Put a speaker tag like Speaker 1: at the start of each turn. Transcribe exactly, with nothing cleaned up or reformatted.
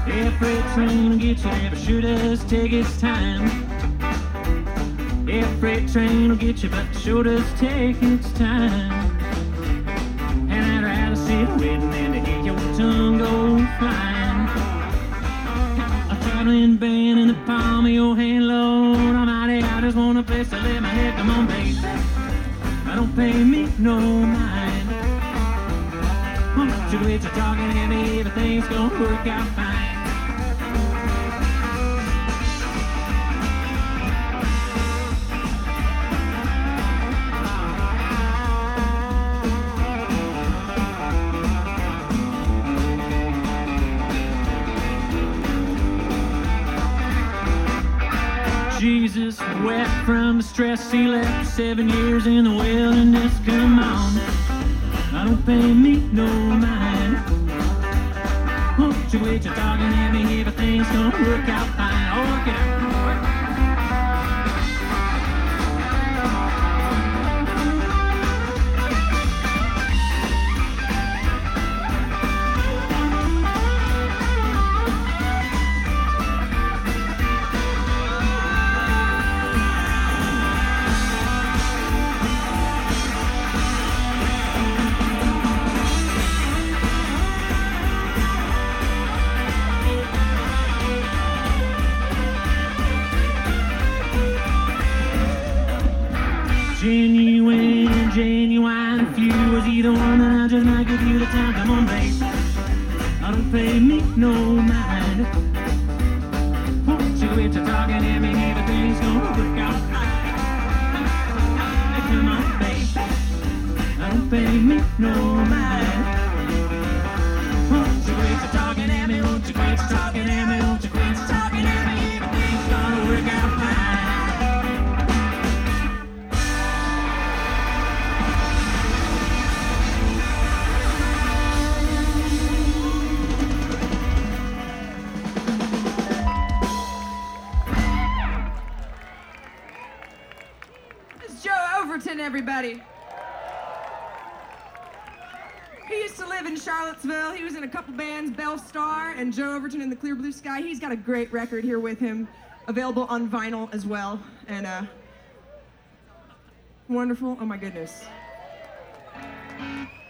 Speaker 1: Every train will get you there, but sure does take its time. Every train will get you, but sure does take its time. And I'd rather sit waiting than to hear your tongue go flying. A traveling band in the palm of your hand, Lord Almighty, I just want a place to lay my head. Come on, baby, don't pay me no mind. Won't you quit your talking at me, everything's gonna work out fine. Jesus wept from the stress he left, seven years in the wilderness. Come on, I don't pay me no mind. Won't you wait your talking at me, everything's gonna work out fine. Oh, work it out. Genuine, genuine. If you was either one, then I just might give you the time. Come on, babe, I don't pay me no mind. Won't you quit your talking at me, everything's gonna work out fine. Come on, babe, I don't pay me no mind. Won't you quit your talking at me, won't you quit your talking at me, won't you quit your talking at me, everything's gonna work out fine.
Speaker 2: Everybody. He used to live in Charlottesville. He was in a couple bands, Bell Star and Joe Overton in the Clear Blue Sky. He's got a great record here with him, available on vinyl as well. And uh, wonderful. Oh my goodness.